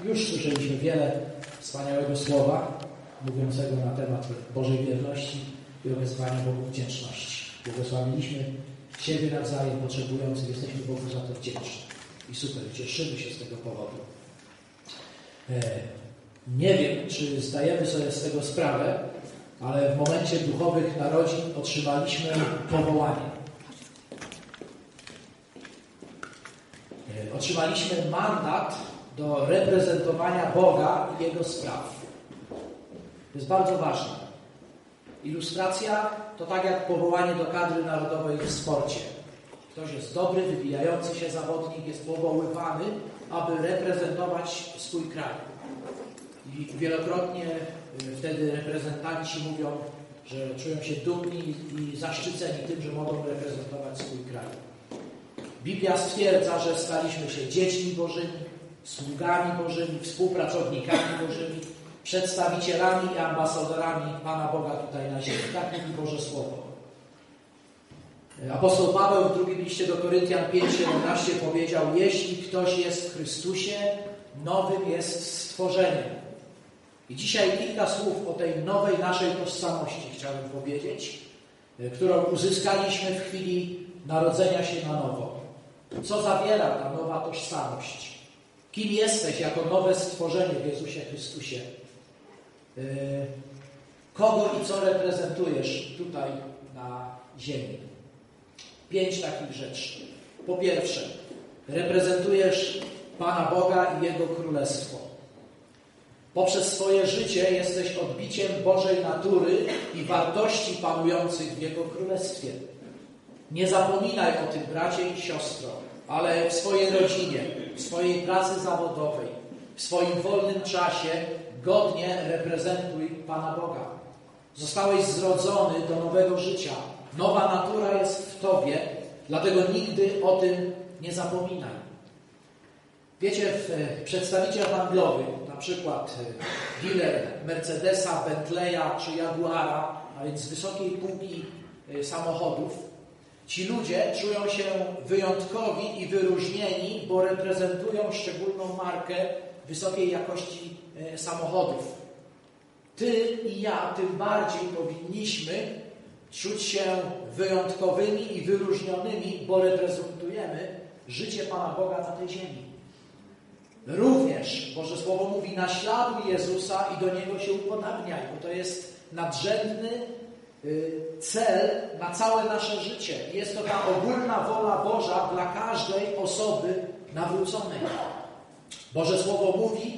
Już słyszeliśmy wiele wspaniałego słowa mówiącego na temat Bożej wierności i okazywania Bogu wdzięczności. Błogosławiliśmy siebie nawzajem potrzebujących, jesteśmy Bogu za to wdzięczni. I super, cieszymy się z tego powodu. Nie wiem, czy zdajemy sobie z tego sprawę, ale w momencie duchowych narodzin otrzymaliśmy powołanie. Otrzymaliśmy mandat do reprezentowania Boga i Jego spraw. To jest bardzo ważne. Ilustracja to tak jak powołanie do kadry narodowej w sporcie. Ktoś jest dobry, wybijający się zawodnik, jest powoływany, aby reprezentować swój kraj. I wielokrotnie wtedy reprezentanci mówią, że czują się dumni i zaszczyceni tym, że mogą reprezentować swój kraj. Biblia stwierdza, że staliśmy się dziećmi Bożymi, sługami Bożymi, współpracownikami Bożymi, przedstawicielami i ambasadorami Pana Boga tutaj na ziemi. Tak mówi Boże Słowo. Apostoł Paweł w drugim liście do Koryntian 5:17 powiedział: jeśli ktoś jest w Chrystusie, nowym jest stworzeniem. I dzisiaj kilka słów o tej nowej naszej tożsamości chciałbym powiedzieć, którą uzyskaliśmy w chwili narodzenia się na nowo. Co zawiera ta nowa tożsamość? Kim jesteś jako nowe stworzenie w Jezusie Chrystusie? Kogo i co reprezentujesz tutaj na ziemi? 5 takich rzeczy. Po pierwsze, reprezentujesz Pana Boga i Jego Królestwo. Poprzez swoje życie jesteś odbiciem Bożej natury i wartości panujących w Jego Królestwie. Nie zapominaj o tym, bracie i siostro, ale w swojej rodzinie, w swojej pracy zawodowej, w swoim wolnym czasie godnie reprezentuj Pana Boga. Zostałeś zrodzony do nowego życia. Nowa natura jest w Tobie, dlatego nigdy o tym nie zapominaj. Wiecie, przedstawiciel handlowy, na przykład dealer Mercedesa, Bentleya czy Jaguara, a więc z wysokiej półki samochodów, ci ludzie czują się wyjątkowi i wyróżnieni, bo reprezentują szczególną markę wysokiej jakości samochodów. Ty i ja tym bardziej powinniśmy czuć się wyjątkowymi i wyróżnionymi, bo reprezentujemy życie Pana Boga na tej ziemi. Również Boże Słowo mówi: naśladuj Jezusa i do Niego się upodabniaj, bo to jest nadrzędny cel na całe nasze życie. Jest to ta ogólna wola Boża dla każdej osoby nawróconej. Boże Słowo mówi,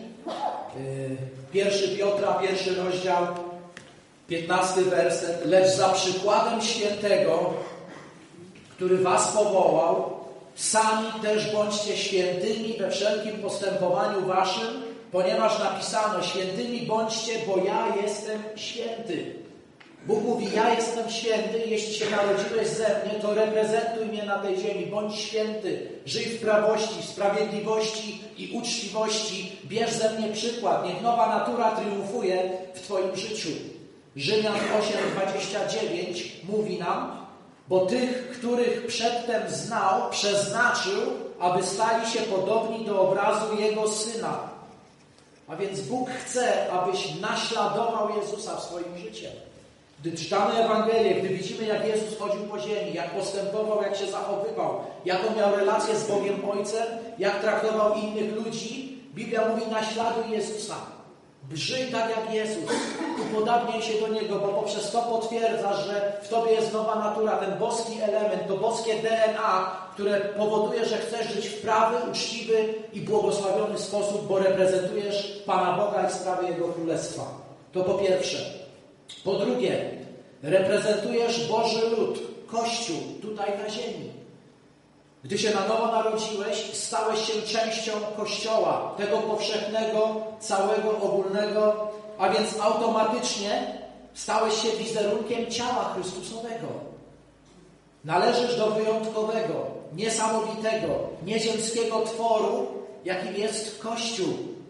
1 Piotra, 1 rozdział, 15 werset: lecz za przykładem świętego, który was powołał, sami też bądźcie świętymi we wszelkim postępowaniu waszym, ponieważ napisano: świętymi bądźcie, bo ja jestem święty. Bóg mówi: ja jestem święty, jeśli się narodziłeś ze mnie, to reprezentuj mnie na tej ziemi, bądź święty, żyj w prawości, sprawiedliwości i uczciwości, bierz ze mnie przykład, niech nowa natura triumfuje w Twoim życiu. Rzymian 8:29 mówi nam: bo tych, których przedtem znał, przeznaczył, aby stali się podobni do obrazu Jego Syna. A więc Bóg chce, abyś naśladował Jezusa w swoim życiu. Gdy czytamy Ewangelię, gdy widzimy, jak Jezus chodził po ziemi, jak postępował, jak się zachowywał, jaką miał relację z Bogiem Ojcem, jak traktował innych ludzi, Biblia mówi: naśladuj Jezusa. Żyj tak jak Jezus, upodabniaj się do Niego, bo poprzez to potwierdzasz, że w Tobie jest nowa natura, ten boski element, to boskie DNA, które powoduje, że chcesz żyć w prawy, uczciwy i błogosławiony sposób, bo reprezentujesz Pana Boga i sprawy Jego Królestwa. To po pierwsze. Po drugie, reprezentujesz Boży lud, Kościół tutaj na ziemi. Gdy się na nowo narodziłeś, stałeś się częścią Kościoła, tego powszechnego, całego, ogólnego, a więc automatycznie stałeś się wizerunkiem ciała Chrystusowego. Należysz do wyjątkowego, niesamowitego, nieziemskiego tworu, jakim jest Kościół.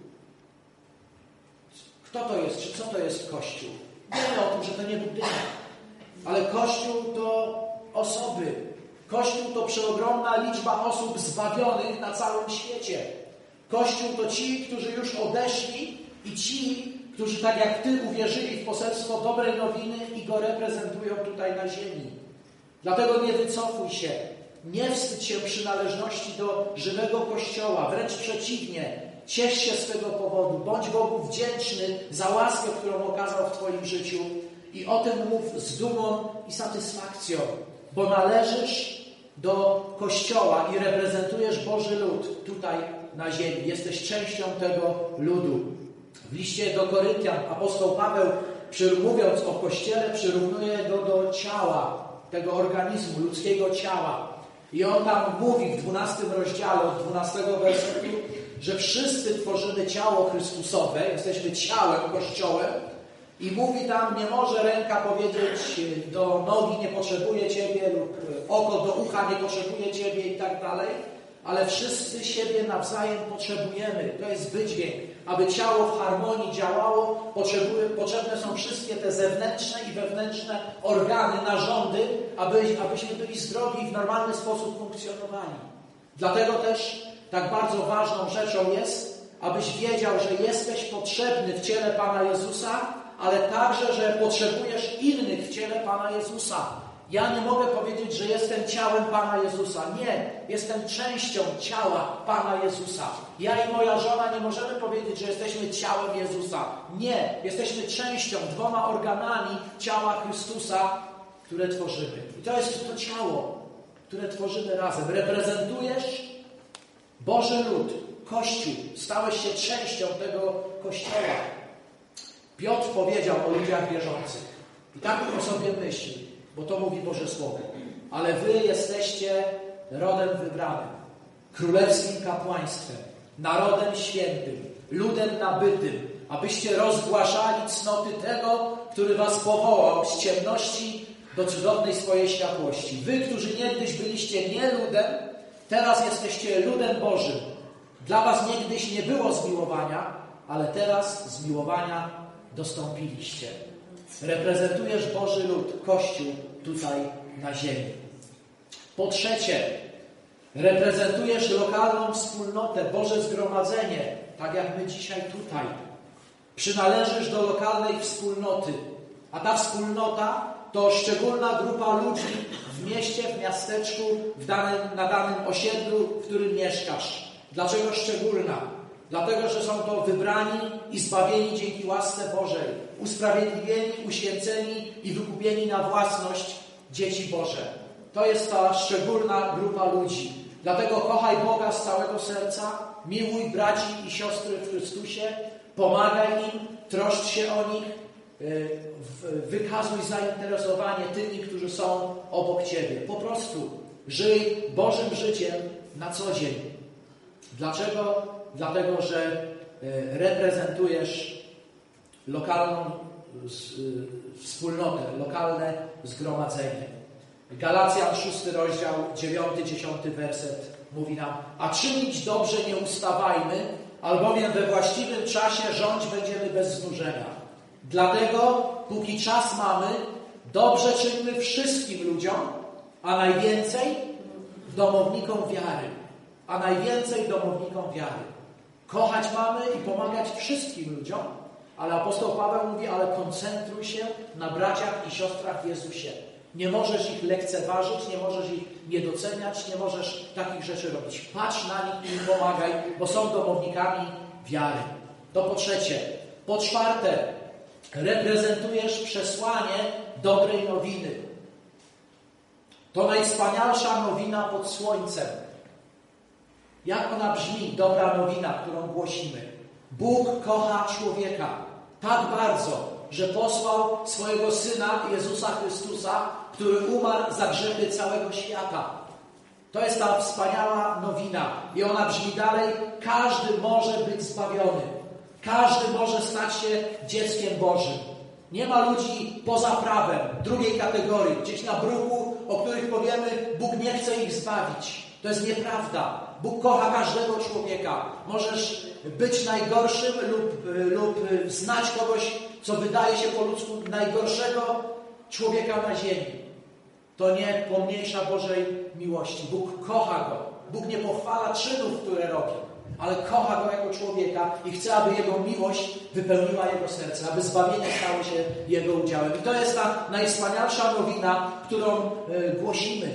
Kto to jest, czy co to jest Kościół? Wiemy o tym, że to nie budynek, ale Kościół to osoby. Kościół to przeogromna liczba osób zbawionych na całym świecie. Kościół to ci, którzy już odeszli i ci, którzy tak jak Ty uwierzyli w poselstwo dobrej nowiny i go reprezentują tutaj na ziemi. Dlatego nie wycofuj się, nie wstydź się przynależności do żywego Kościoła, wręcz przeciwnie, ciesz się z tego powodu, bądź Bogu wdzięczny za łaskę, którą okazał w Twoim życiu i o tym mów z dumą i satysfakcją, bo należysz do Kościoła i reprezentujesz Boży lud tutaj na ziemi. Jesteś częścią tego ludu. W liście do Koryntian apostoł Paweł, mówiąc o Kościele, przyrównuje go do ciała, tego organizmu, ludzkiego ciała. I on tam mówi w 12 rozdziale, od 12 wersetu, że wszyscy tworzymy ciało Chrystusowe, jesteśmy ciałem, Kościołem. I mówi tam, nie może ręka powiedzieć do nogi, nie potrzebuje Ciebie, lub oko do ucha, nie potrzebuje Ciebie i tak dalej. Ale wszyscy siebie nawzajem potrzebujemy. To jest wydźwięk. Aby ciało w harmonii działało, potrzebne są wszystkie te zewnętrzne i wewnętrzne organy, narządy, abyśmy byli zdrowi i w normalny sposób funkcjonowali. Dlatego też tak bardzo ważną rzeczą jest, abyś wiedział, że jesteś potrzebny w ciele Pana Jezusa, ale także, że potrzebujesz innych w ciele Pana Jezusa. Ja nie mogę powiedzieć, że jestem ciałem Pana Jezusa. Nie, jestem częścią ciała Pana Jezusa. Ja i moja żona nie możemy powiedzieć, że jesteśmy ciałem Jezusa. Nie, jesteśmy częścią, 2 organami ciała Chrystusa, które tworzymy. I to jest to ciało, które tworzymy razem. Reprezentujesz Boży lud, Kościół. Stałeś się częścią tego Kościoła. Piotr powiedział o ludziach wierzących. I tak o sobie myśli, bo to mówi Boże Słowo. Ale wy jesteście rodem wybranym, królewskim kapłaństwem, narodem świętym, ludem nabytym, abyście rozgłaszali cnoty tego, który was powołał z ciemności do cudownej swojej światłości. Wy, którzy niegdyś byliście nie ludem, teraz jesteście ludem Bożym. Dla was niegdyś nie było zmiłowania, ale teraz zmiłowania dostąpiliście. Reprezentujesz Boży lud, Kościół tutaj na ziemi. Po trzecie, reprezentujesz lokalną wspólnotę, Boże zgromadzenie, tak jak my dzisiaj tutaj. Przynależysz do lokalnej wspólnoty, a ta wspólnota to szczególna grupa ludzi w mieście, w miasteczku, na danym osiedlu, w którym mieszkasz. Dlaczego szczególna? Dlatego, że są to wybrani i zbawieni dzięki łasce Bożej, usprawiedliwieni, uświęceni i wykupieni na własność dzieci Boże. To jest ta szczególna grupa ludzi. Dlatego kochaj Boga z całego serca, miłuj braci i siostry w Chrystusie, pomagaj im, troszcz się o nich, wykazuj zainteresowanie tymi, którzy są obok Ciebie. Po prostu żyj Bożym życiem na co dzień. Dlaczego? Dlatego, że reprezentujesz lokalną wspólnotę, lokalne zgromadzenie. Galacjan 6 rozdział, 9-10 werset mówi nam: a czynić dobrze nie ustawajmy, albowiem we właściwym czasie rządź będziemy bez znużenia. Dlatego, póki czas mamy, dobrze czyńmy wszystkim ludziom, a najwięcej domownikom wiary. A najwięcej domownikom wiary. Kochać mamy i pomagać wszystkim ludziom, ale apostoł Paweł mówi, ale koncentruj się na braciach i siostrach w Jezusie. Nie możesz ich lekceważyć, nie możesz ich nie doceniać, nie możesz takich rzeczy robić. Patrz na nich i im pomagaj, bo są domownikami wiary. To po trzecie. Po czwarte, reprezentujesz przesłanie dobrej nowiny. To najwspanialsza nowina pod słońcem. Jak ona brzmi, dobra nowina, którą głosimy? Bóg kocha człowieka tak bardzo, że posłał swojego Syna Jezusa Chrystusa, który umarł za grzechy całego świata. To jest ta wspaniała nowina. I ona brzmi dalej: każdy może być zbawiony. Każdy może stać się dzieckiem Bożym. Nie ma ludzi poza prawem, drugiej kategorii, gdzieś na bruchu, o których powiemy, Bóg nie chce ich zbawić. To jest nieprawda. Bóg kocha każdego człowieka. Możesz być najgorszym lub znać kogoś, co wydaje się po ludzku najgorszego człowieka na ziemi. To nie pomniejsza Bożej miłości. Bóg kocha go. Bóg nie pochwala czynów, które robi, ale kocha go jako człowieka i chce, aby jego miłość wypełniła jego serce, aby zbawienie stało się jego udziałem. I to jest ta najwspanialsza nowina, którą głosimy.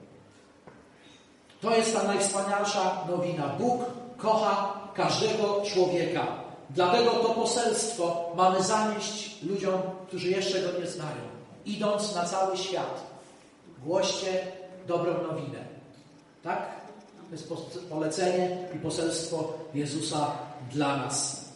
To jest ta najwspanialsza nowina. Bóg kocha każdego człowieka. Dlatego to poselstwo mamy zanieść ludziom, którzy jeszcze go nie znają. Idąc na cały świat, głoście dobrą nowinę. Tak? To jest polecenie i poselstwo Jezusa dla nas.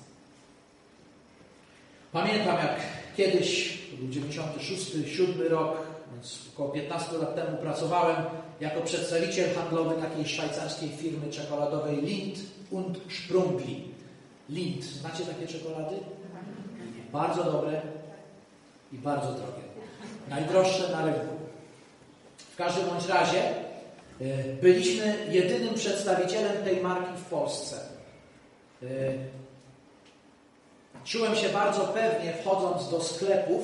Pamiętam, jak kiedyś, to był 96-97 rok, więc około 15 lat temu pracowałem jako przedstawiciel handlowy takiej szwajcarskiej firmy czekoladowej Lindt und Sprungli. Lindt. Znacie takie czekolady? Bardzo dobre i bardzo drogie. Najdroższe na rynku. W każdym bądź razie byliśmy jedynym przedstawicielem tej marki w Polsce. Czułem się bardzo pewnie, wchodząc do sklepów.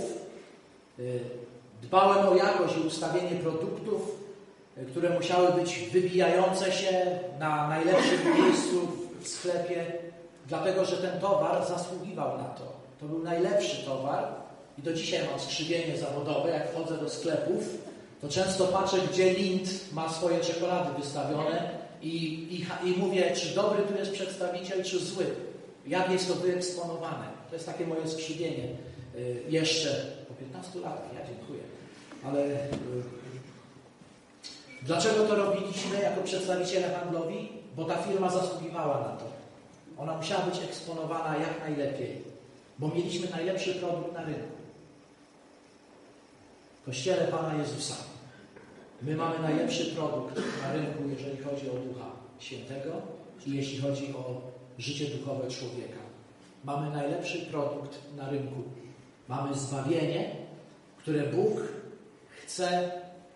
Dbałem o jakość i ustawienie produktów, które musiały być wybijające się na najlepszym miejscu w sklepie, dlatego że ten towar zasługiwał na to. To był najlepszy towar i do dzisiaj mam skrzywienie zawodowe. Jak wchodzę do sklepów, to często patrzę, gdzie Lindt ma swoje czekolady wystawione i mówię, czy dobry tu jest przedstawiciel, czy zły. Jak jest to wyeksponowane. To jest takie moje skrzywienie. Jeszcze po 15 latach. Ja dziękuję. Ale dlaczego to robiliśmy jako przedstawiciele handlowi? Bo ta firma zasługiwała na to. Ona musiała być eksponowana jak najlepiej, bo mieliśmy najlepszy produkt na rynku. W Kościele Pana Jezusa my mamy najlepszy produkt na rynku, jeżeli chodzi o Ducha Świętego i jeśli chodzi o życie duchowe człowieka. Mamy najlepszy produkt na rynku. Mamy zbawienie, które Bóg chce,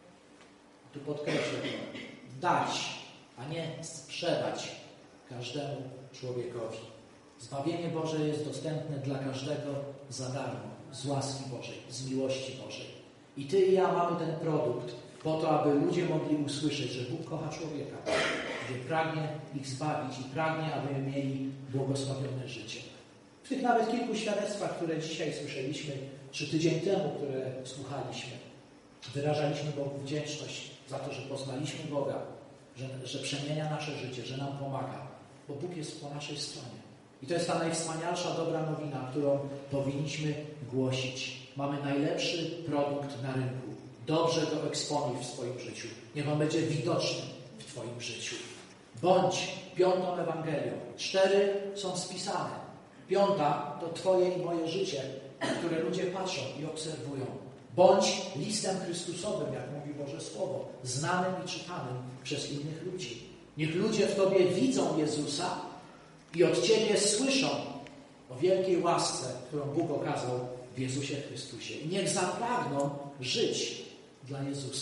tu podkreślę, dać, a nie sprzedać każdemu człowiekowi. Zbawienie Boże jest dostępne dla każdego za darmo, z łaski Bożej, z miłości Bożej. I ty i ja mamy ten produkt po to, aby ludzie mogli usłyszeć, że Bóg kocha człowieka, że pragnie ich zbawić i pragnie, aby mieli błogosławione życie. W tych nawet kilku świadectwach, które dzisiaj słyszeliśmy, czy tydzień temu, które słuchaliśmy, wyrażaliśmy Bogu wdzięczność za to, że poznaliśmy Boga, że przemienia nasze życie, że nam pomaga, bo Bóg jest po naszej stronie. I to jest ta najwspanialsza dobra nowina, którą powinniśmy głosić. Mamy najlepszy produkt na rynku. Dobrze go eksponuj w swoim życiu. Niech on będzie widoczny w twoim życiu. Bądź 5. Ewangelią. 4 są spisane. 5 to twoje i moje życie, na które ludzie patrzą i obserwują. Bądź listem Chrystusowym, jak mówi Boże Słowo, znanym i czytanym przez innych ludzi. Niech ludzie w tobie widzą Jezusa i od ciebie słyszą o wielkiej łasce, którą Bóg okazał w Jezusie Chrystusie. I niech zapragną żyć dla Jezusa.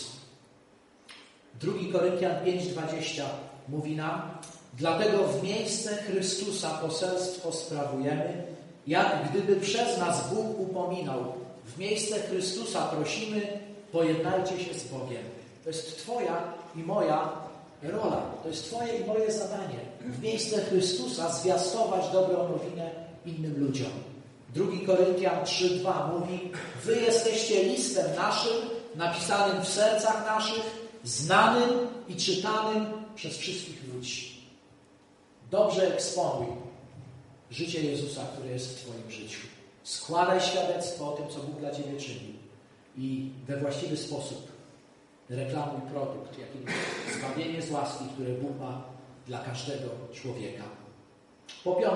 2 Koryntian 5:20 mówi nam: dlatego w miejsce Chrystusa poselstwo sprawujemy, jak gdyby przez nas Bóg upominał. W miejsce Chrystusa prosimy, pojednajcie się z Bogiem. To jest twoja i moja rola. To jest twoje i moje zadanie. W miejsce Chrystusa zwiastować dobrą nowinę innym ludziom. 2 Koryntian 3:2 mówi: wy jesteście listem naszym, napisanym w sercach naszych, znanym i czytanym przez wszystkich ludzi. Dobrze eksponuj życie Jezusa, które jest w twoim życiu. Składaj świadectwo o tym, co Bóg dla ciebie czyni i we właściwy sposób reklamuj produkt, jakim jest zbawienie z łaski, które Bóg ma dla każdego człowieka. Po 5,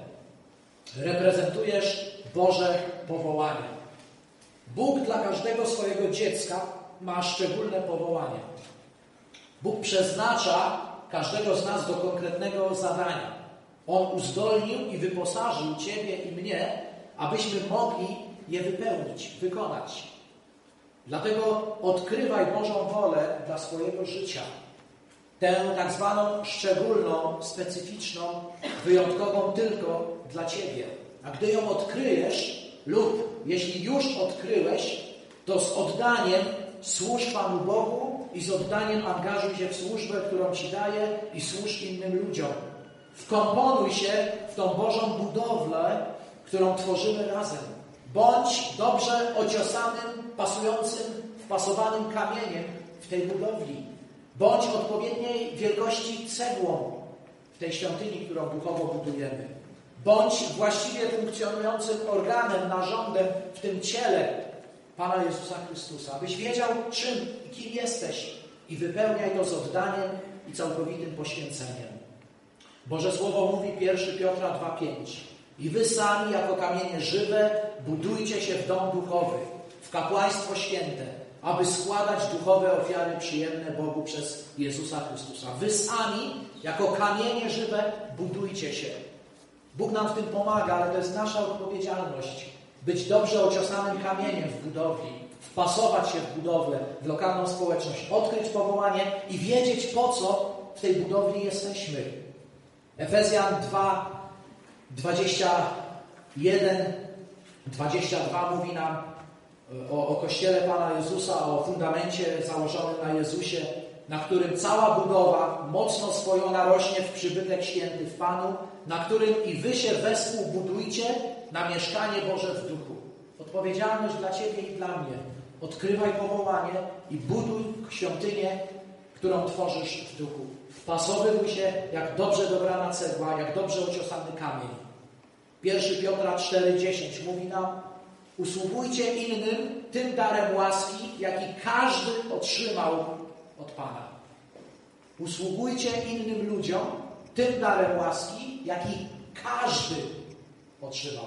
reprezentujesz Boże powołanie. Bóg dla każdego swojego dziecka ma szczególne powołanie. Bóg przeznacza każdego z nas do konkretnego zadania. On uzdolnił i wyposażył ciebie i mnie, abyśmy mogli je wypełnić, wykonać. Dlatego odkrywaj Bożą wolę dla swojego życia. Tę tak zwaną szczególną, specyficzną, wyjątkową tylko dla ciebie. A gdy ją odkryjesz lub jeśli już odkryłeś, to z oddaniem służ Panu Bogu i z oddaniem angażuj się w służbę, którą ci daje i służ innym ludziom. Wkomponuj się w tą Bożą budowlę, którą tworzymy razem. Bądź dobrze ociosanym, pasującym, wpasowanym kamieniem w tej budowli. Bądź odpowiedniej wielkości cegłą w tej świątyni, którą duchowo budujemy. Bądź właściwie funkcjonującym organem, narządem w tym ciele Pana Jezusa Chrystusa, abyś wiedział, czym i kim jesteś i wypełniaj to z oddaniem i całkowitym poświęceniem. Boże Słowo mówi 1 Piotra 2,5. I wy sami jako kamienie żywe budujcie się w dom duchowy, w kapłaństwo święte, aby składać duchowe ofiary przyjemne Bogu przez Jezusa Chrystusa. Wy sami jako kamienie żywe budujcie się. Bóg nam w tym pomaga, ale to jest nasza odpowiedzialność. Być dobrze ociosanym kamieniem w budowli, wpasować się w budowlę, w lokalną społeczność, odkryć powołanie i wiedzieć, po co w tej budowli jesteśmy. Efezjan 2, 21, 22 mówi nam o Kościele Pana Jezusa, o fundamencie założonym na Jezusie, na którym cała budowa mocno spojona rośnie w przybytek święty w Panu, na którym i wy się wespół budujcie na mieszkanie Boże w duchu. Odpowiedzialność dla Ciebie i dla mnie. Odkrywaj powołanie i buduj świątynię, którą tworzysz w duchu. Wpasowywuj się jak dobrze dobrana cegła, jak dobrze ociosany kamień. 1 Piotra 4,10 mówi nam: usługujcie innym tym darem łaski, jaki każdy otrzymał od Pana. Usługujcie innym ludziom tym darem łaski, jaki każdy otrzymał.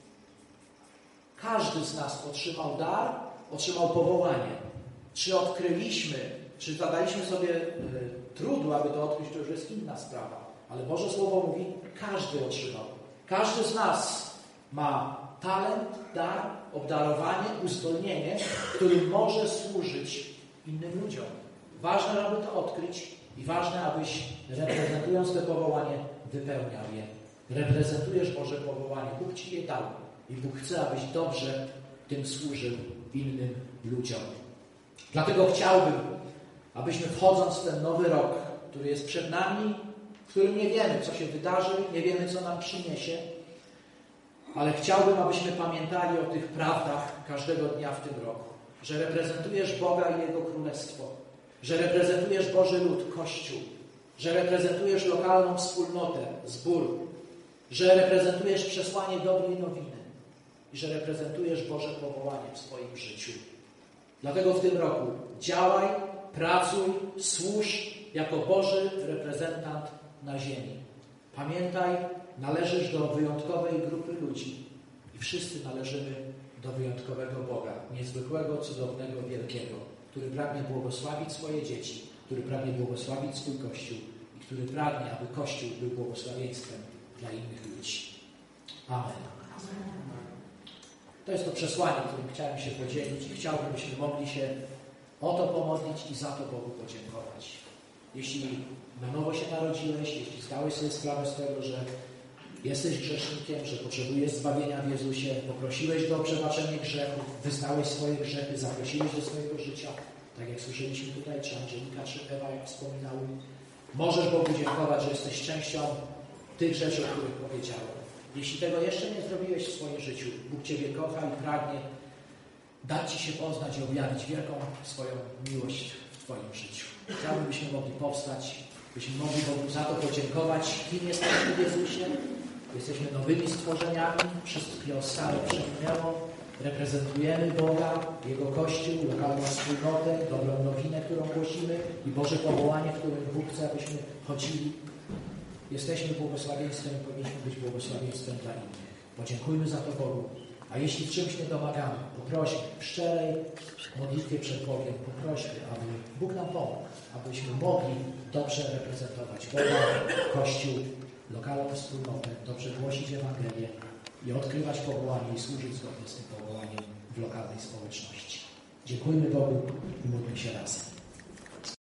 Każdy z nas otrzymał dar, otrzymał powołanie. Czy odkryliśmy, czy zadaliśmy sobie trudu, aby to odkryć, to już jest inna sprawa. Ale Boże Słowo mówi, każdy otrzymał. Każdy z nas ma talent, dar, obdarowanie, uzdolnienie, którym może służyć innym ludziom. Ważne, aby to odkryć i ważne, abyś, reprezentując to powołanie, wypełniał je. Reprezentujesz Boże powołanie. Bóg Ci je dał i Bóg chce, abyś dobrze tym służył innym ludziom. Dlatego chciałbym, abyśmy wchodząc w ten nowy rok, który jest przed nami, w którym nie wiemy, co się wydarzy, nie wiemy, co nam przyniesie, ale chciałbym, abyśmy pamiętali o tych prawdach każdego dnia w tym roku. Że reprezentujesz Boga i Jego Królestwo. Że reprezentujesz Boży lud, Kościół. Że reprezentujesz lokalną wspólnotę, zbór. Że reprezentujesz przesłanie dobrej nowiny. I że reprezentujesz Boże powołanie w swoim życiu. Dlatego w tym roku działaj, pracuj, służ jako Boży reprezentant na ziemi. Pamiętaj, należysz do wyjątkowej grupy ludzi i wszyscy należymy do wyjątkowego Boga, niezwykłego, cudownego, wielkiego, który pragnie błogosławić swoje dzieci, który pragnie błogosławić swój Kościół i który pragnie, aby Kościół był błogosławieństwem dla innych ludzi. Amen. To jest to przesłanie, którym chciałem się podzielić i chciałbym, byśmy mogli się o to pomodlić i za to Bogu podziękować. Jeśli na nowo się narodziłeś, jeśli zdałeś sobie sprawę z tego, że jesteś grzesznikiem, że potrzebujesz zbawienia w Jezusie, poprosiłeś Go o przebaczenie grzechów, wyznałeś swoje grzechy, zaprosiłeś do swojego życia, tak jak słyszeliśmy tutaj, czy Angelika, czy Ewa, jak wspominały, możesz Bogu dziękować, że jesteś częścią tych rzeczy, o których powiedziałem. Jeśli tego jeszcze nie zrobiłeś w swoim życiu, Bóg Ciebie kocha i pragnie dać Ci się poznać i objawić wielką swoją miłość w Twoim życiu. Chciałbym, byśmy mogli powstać, byśmy mogli Bogu za to podziękować, kim jesteśmy w Jezusie. Jesteśmy nowymi stworzeniami, wszystkie stare przeminęło, reprezentujemy Boga, Jego Kościół, lokalną wspólnotę, dobrą nowinę, którą głosimy i Boże powołanie, w którym Bóg chce, abyśmy chodzili. Jesteśmy błogosławieństwem i powinniśmy być błogosławieństwem dla innych. Podziękujmy za to Bogu. A jeśli w czymś nie domagamy, poprośmy w szczerej modlitwie przed Bogiem, poprośmy, aby Bóg nam pomógł, abyśmy mogli dobrze reprezentować Boga, Kościół, lokalną wspólnotę, dobrze głosić Ewangelię i odkrywać powołanie i służyć zgodnie z tym powołaniem w lokalnej społeczności. Dziękujmy Bogu i módlmy się razem.